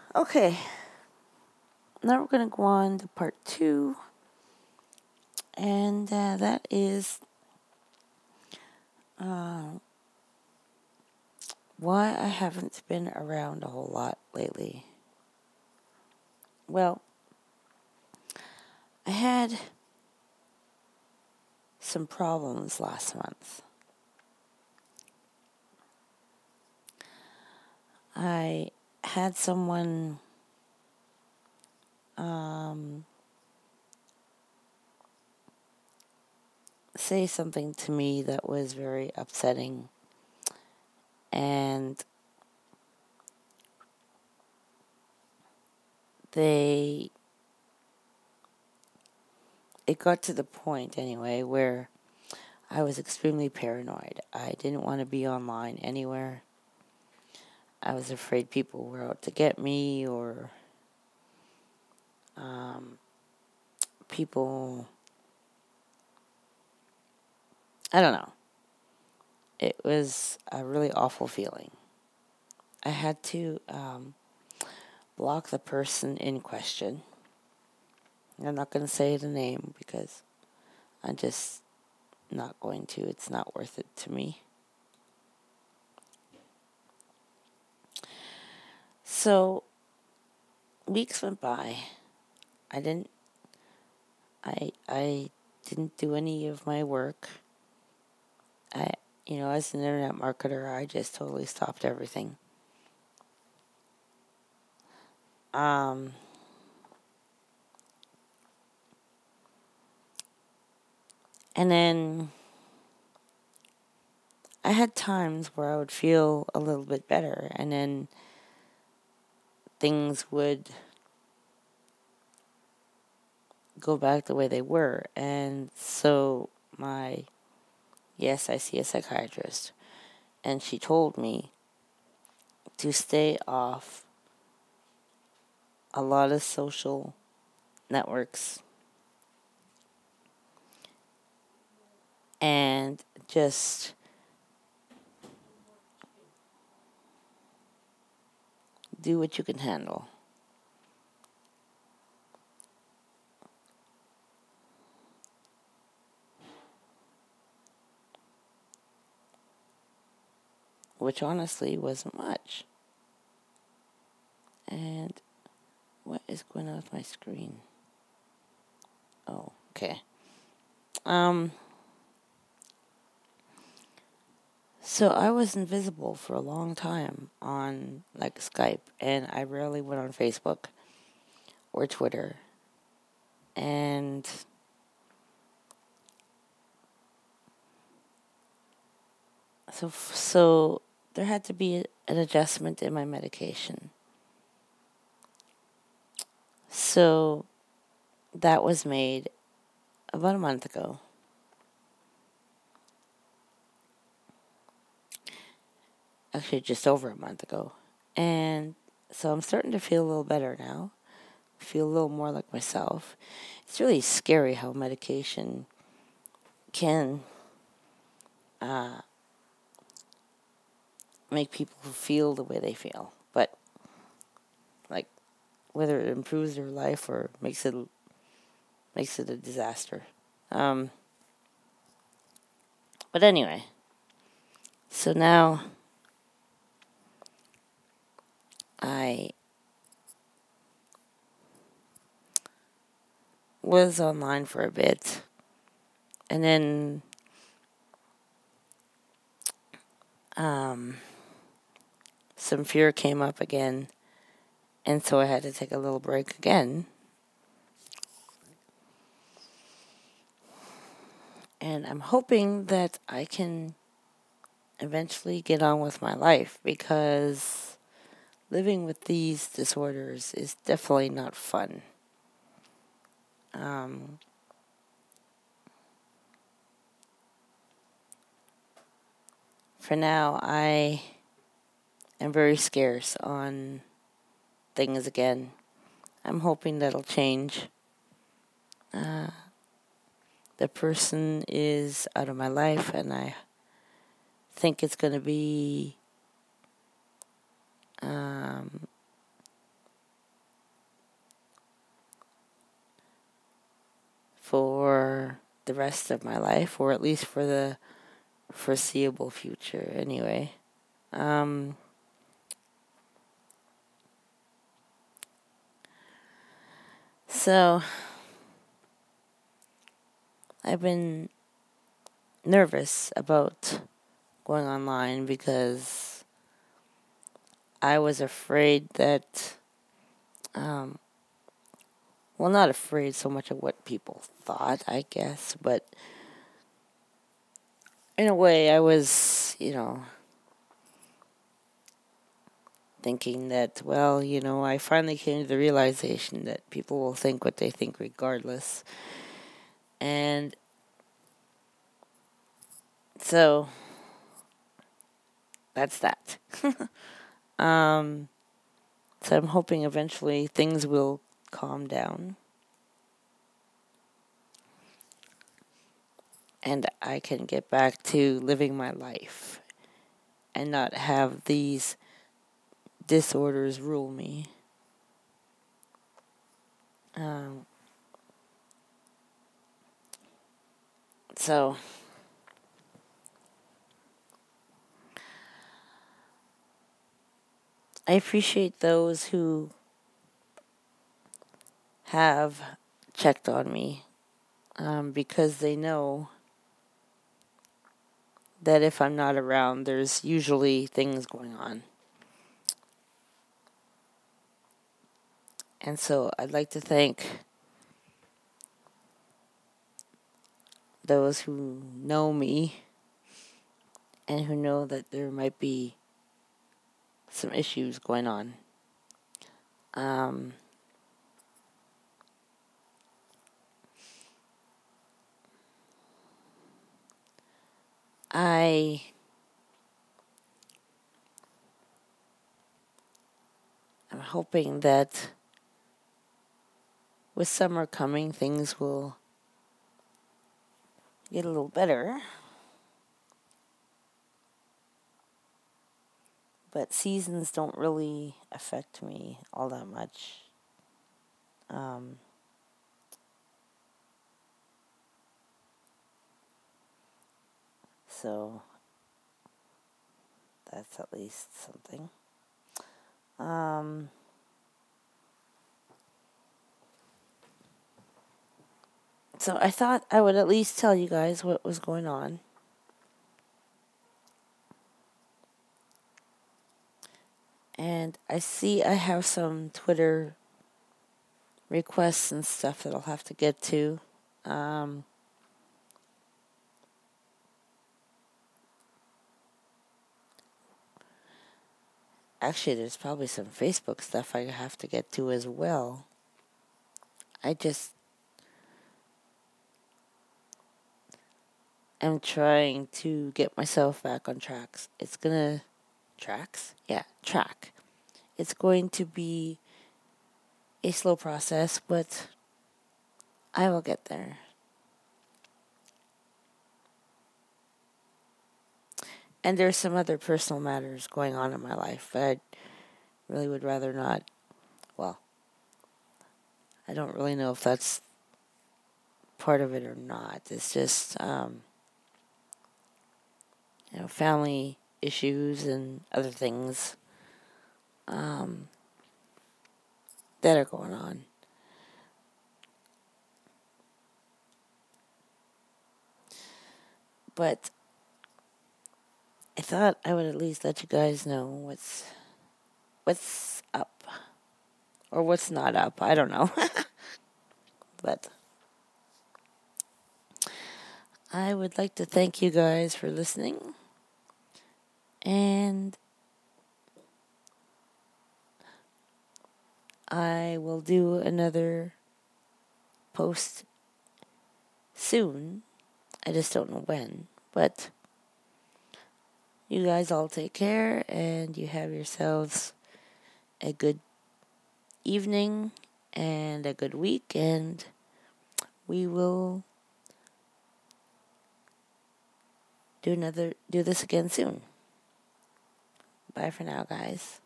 Okay, now we're going to go on to part 2, and that is why I haven't been around a whole lot lately. Well, I had some problems last month. I had someone say something to me that was very upsetting, and it got to the point anyway where I was extremely paranoid. I didn't want to be online anywhere. I was afraid people were out to get me, or people, I don't know. It was a really awful feeling. I had to block the person in question. I'm not going to say the name because I'm just not going to. It's not worth it to me. So weeks went by. I didn't do any of my work. As an internet marketer, I just totally stopped everything. And then I had times where I would feel a little bit better, and then things would go back the way they were. And so I see a psychiatrist, and she told me to stay off a lot of social networks and just do what you can handle. Which honestly wasn't much. And what is going on with my screen? Oh, okay. So I was invisible for a long time on Skype, and I rarely went on Facebook or Twitter. And so there had to be an adjustment in my medication. So that was made about a month ago. Actually, just over a month ago. And so I'm starting to feel a little better now. Feel a little more like myself. It's really scary how medication can make people feel the way they feel. But, whether it improves their life or makes it a disaster. But anyway, so now I was online for a bit, and then some fear came up again, and so I had to take a little break again. And I'm hoping that I can eventually get on with my life, because living with these disorders is definitely not fun. For now, I am very scarce on things again. I'm hoping that'll change. The person is out of my life, and I think it's going to be the rest of my life, or at least for the foreseeable future anyway. So I've been nervous about going online because I was afraid that, well, not afraid so much of what people thought, I guess, but in a way I was, thinking that, well, I finally came to the realization that people will think what they think regardless. And so that's that. So I'm hoping eventually things will calm down and I can get back to living my life and not have these disorders rule me. So I appreciate those who have checked on me, because they know that if I'm not around, there's usually things going on. And so I'd like to thank those who know me and who know that there might be some issues going on. I'm hoping that with summer coming, things will get a little better. But seasons don't really affect me all that much. So that's at least something. So I thought I would at least tell you guys what was going on. And I see I have some Twitter requests and stuff that I'll have to get to. Actually, there's probably some Facebook stuff I have to get to as well. I just am trying to get myself back on tracks. It's gonna... Tracks? Yeah, track. It's going to be a slow process, but I will get there. And there's some other personal matters going on in my life, but I really would rather not. Well, I don't really know if that's part of it or not. It's just, family issues and other things that are going on. But I thought I would at least let you guys know what's up. Or what's not up. I don't know. But I would like to thank you guys for listening. And I will do another post soon. I just don't know when. But you guys all take care and you have yourselves a good evening and a good week, and we will do this again soon. Bye for now, guys.